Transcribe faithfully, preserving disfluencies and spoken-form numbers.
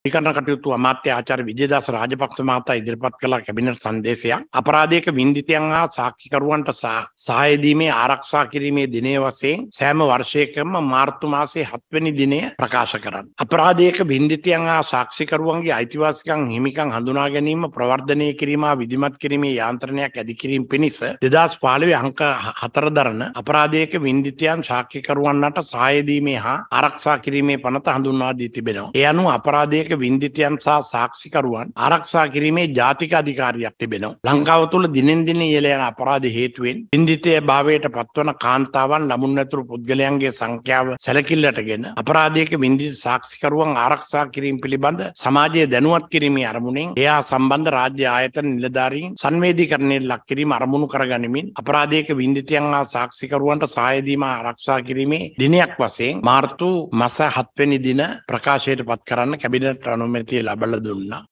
විකරණ කටයුතු අමාත්‍ය ආචාර්ය විජේදාස රාජපක්ෂ මහතා ඉදිරිපත් කළ කැබිනට් සංදේශයක් අපරාධයක වින්දිතයන් හා සාක්ෂිකරුවන්ට සහාය දීමේ ආරක්ෂා කිරීමේ දිනය වශයෙන් සෑම වර්ෂයකම මාර්තු මාසයේ හත් වෙනි දිනය ප්‍රකාශ කරන්න. අපරාධයක වින්දිතයන් හා සාක්ෂිකරුවන්ගේ අයිතිවාසිකම් හිමිකම් හඳුනා ගැනීම ප්‍රවර්ධනය කිරීම හා විධිමත් කිරීමේ යාන්ත්‍රණයක් ඇති කිරීම පිණිස දෙදහස් පහළොව අංක හතර දරන අපරාධයක වින්දිතයන් සාක්ෂිකරුවන්ට සහාය දීමේ හා ආරක්ෂා කිරීමේ පනත හඳුන්වා දී තිබෙනවා. ඒ අනුව අපරාධයක වින්දිතයන් සහ සාක්ෂිකරුවන් ආරක්ෂා කිරීමේ ජාතික අධිකාරියක් තිබෙනවා. ලංකාව තුළ දිනෙන් දින ඉහළ යන අපරාධ හේතුවෙන් වින්දිතය භාවයට පත්වන කාන්තාවන් ළමුන් ඇතුළු පුද්ගලයන්ගේ සංඛ්‍යාව සැලකිල්ලටගෙන අපරාධයක වින්දිත සාක්ෂිකරුවන් ආරක්ෂා කිරීම පිළිබඳ සමාජයේ දැනුවත් කිරීමේ අරමුණෙන් එයා සම්බන්ධ රාජ්‍ය ආයතන නිලධාරීන් සංවේදීකරණයට ලක් කිරීම අරමුණු කරගනිමින් අපරාධයක වින්දිතයන් හා සාක්ෂිකරුවන්ට සහාය දීම ආරක්ෂා කිරීමේ දිනයක් වශයෙන් මාර්තු මාස හත් වෙනි දින ප්‍රකාශයට පත් කරන්න කැබිනට් අනුමැතිය ලබා දුන්නා.